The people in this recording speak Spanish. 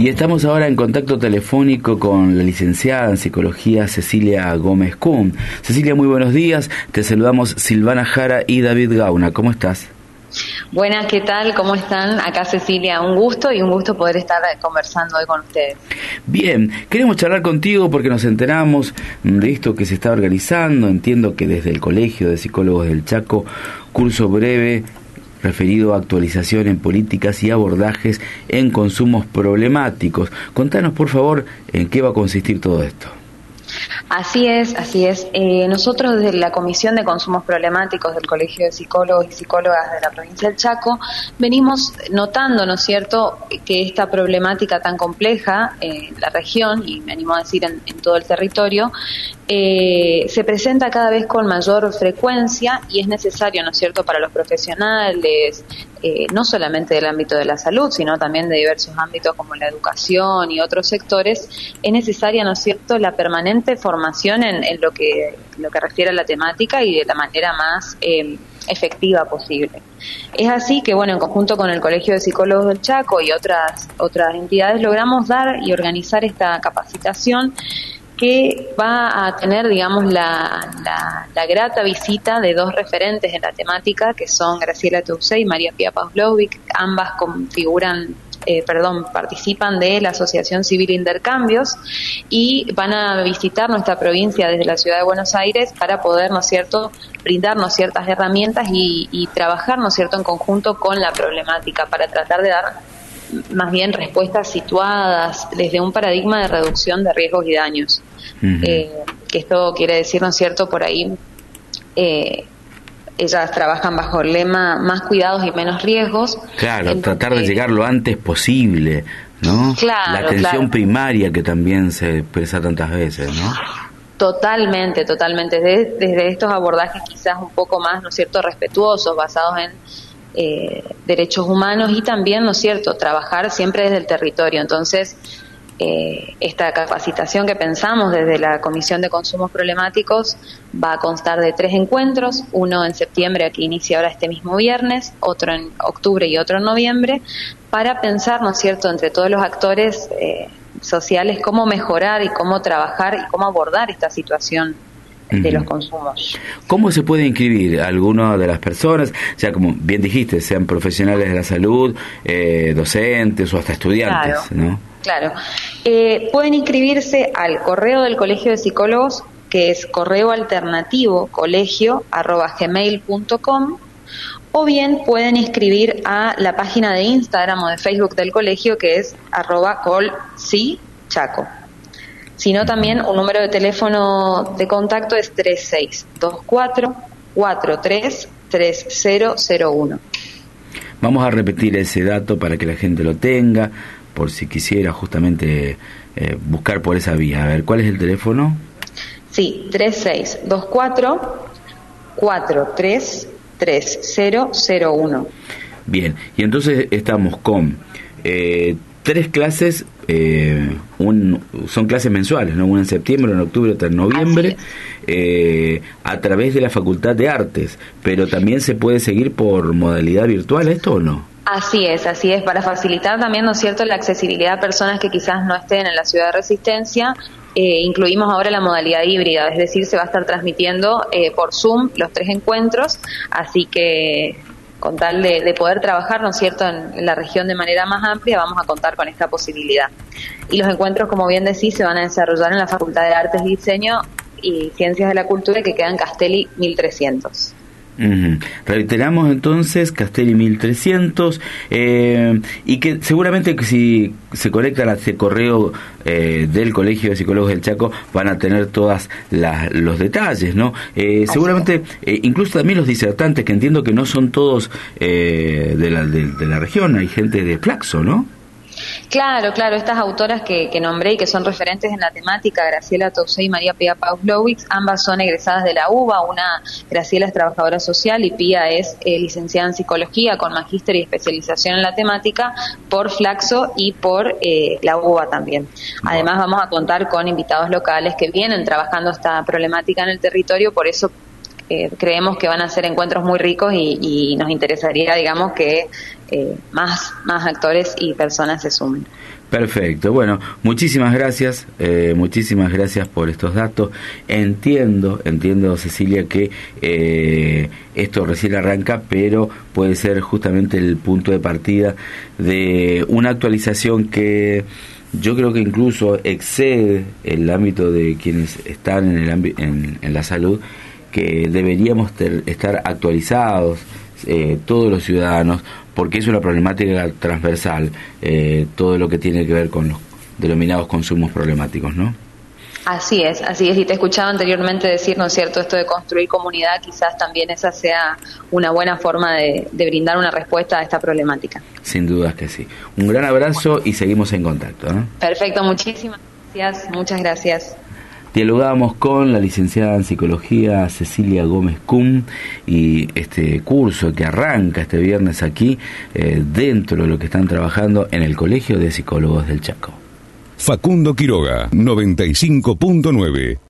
Y estamos ahora en contacto telefónico con la licenciada en Psicología Cecilia Gómez Kuhn. Cecilia, muy buenos días. Te saludamos Silvana Jara y David Gauna. ¿Cómo estás? Buenas, ¿qué tal? ¿Cómo están? Acá Cecilia, un gusto poder estar conversando hoy con ustedes. Bien, queremos charlar contigo porque nos enteramos de esto que se está organizando. Entiendo que desde el Colegio de Psicólogos del Chaco, curso breve referido a actualización en políticas y abordajes en consumos problemáticos. Contanos, por favor, en qué va a consistir todo esto. Así es. Nosotros desde la Comisión de Consumos Problemáticos del Colegio de Psicólogos y Psicólogas de la provincia del Chaco venimos notando, ¿no es cierto?, que esta problemática tan compleja en la región, y me animo a decir en todo el territorio, se presenta cada vez con mayor frecuencia y es necesario, ¿no es cierto?, para los profesionales, no solamente del ámbito de la salud, sino también de diversos ámbitos como la educación y otros sectores, es necesaria, ¿no es cierto?, la permanente formación en lo que refiere a la temática y de la manera más efectiva posible. Es así que, bueno, en conjunto con el Colegio de Psicólogos del Chaco y otras entidades logramos dar y organizar esta capacitación que va a tener, digamos, la grata visita de dos referentes en la temática, que son Graciela Toussaint y María Pía Pavlovic. Ambas participan de la Asociación Civil Intercambios y van a visitar nuestra provincia desde la ciudad de Buenos Aires para poder, ¿no es cierto?, brindarnos ciertas herramientas y trabajar, ¿no es cierto?, en conjunto con la problemática para tratar de dar más bien respuestas situadas desde un paradigma de reducción de riesgos y daños. Uh-huh. Que esto quiere decir, ¿no es cierto?, por ahí ellas trabajan bajo el lema más cuidados y menos riesgos. Claro, tratar de llegar lo antes posible, ¿no? Claro, la atención primaria que también se expresa tantas veces, ¿no? Totalmente. Desde estos abordajes quizás un poco más, ¿no es cierto?, respetuosos, basados en derechos humanos y también, ¿no es cierto?, trabajar siempre desde el territorio. Entonces, esta capacitación que pensamos desde la Comisión de Consumos Problemáticos va a constar de 3 encuentros, uno en septiembre, que inicia ahora este mismo viernes, otro en octubre y otro en noviembre, para pensar, ¿no es cierto?, entre todos los actores sociales, cómo mejorar y cómo trabajar y cómo abordar esta situación de los consumos. ¿Cómo se puede inscribir alguna de las personas? O sea, como bien dijiste, sean profesionales de la salud, docentes o hasta estudiantes, claro, ¿no? Claro. Pueden inscribirse al correo del Colegio de Psicólogos, que es correo alternativo colegio@gmail.com, o bien pueden inscribir a la página de Instagram o de Facebook del colegio, que es @colpsichaco. Sino también un número de teléfono de contacto es 3624-433001. Vamos a repetir ese dato para que la gente lo tenga, por si quisiera justamente buscar por esa vía. A ver, ¿cuál es el teléfono? Sí, 3624-433001. Bien, y entonces estamos con 3 clases, son clases mensuales, ¿no? Una en septiembre, una en octubre, otra en noviembre, a través de la Facultad de Artes, pero también se puede seguir por modalidad virtual, ¿esto o no? Así es, para facilitar también, ¿no es cierto?, la accesibilidad a personas que quizás no estén en la ciudad de Resistencia. Incluimos ahora la modalidad híbrida, es decir, se va a estar transmitiendo por Zoom los 3 encuentros, así que con tal de poder trabajar, ¿no es cierto?, en la región de manera más amplia, vamos a contar con esta posibilidad. Y los encuentros, como bien decís, se van a desarrollar en la Facultad de Artes y Diseño y Ciencias de la Cultura, que queda en Castelli 1300. Uh-huh. Reiteramos entonces Castelli 1300, y que seguramente que si se conectan a este correo del Colegio de Psicólogos del Chaco van a tener todos los detalles, ¿no? Seguramente incluso también los disertantes, que entiendo que no son todos de la región, hay gente de Flaxo, ¿no? Claro, estas autoras que nombré y que son referentes en la temática, Graciela Toussaint y María Pía Pavlovic, ambas son egresadas de la UBA. Una, Graciela, es trabajadora social y Pía es licenciada en Psicología con magíster y especialización en la temática por Flaxo y por la UBA también. Además, vamos a contar con invitados locales que vienen trabajando esta problemática en el territorio, por eso creemos que van a ser encuentros muy ricos y nos interesaría, digamos, que más actores y personas se sumen. Perfecto, bueno, muchísimas gracias por estos datos. Entiendo, Cecilia, que esto recién arranca, pero puede ser justamente el punto de partida de una actualización que yo creo que incluso excede el ámbito de quienes están en la salud, que deberíamos estar actualizados todos los ciudadanos, porque es una problemática transversal, todo lo que tiene que ver con los denominados consumos problemáticos, ¿no? Así es, y te escuchaba anteriormente decir, ¿no es cierto?, esto de construir comunidad, quizás también esa sea una buena forma de brindar una respuesta a esta problemática. Sin dudas que sí. Un gran abrazo y seguimos en contacto, ¿no? Perfecto, muchísimas gracias, muchas gracias. Dialogábamos con la licenciada en Psicología Cecilia Gómez Kuhn y este curso que arranca este viernes aquí dentro de lo que están trabajando en el Colegio de Psicólogos del Chaco. Facundo Quiroga, 95.9.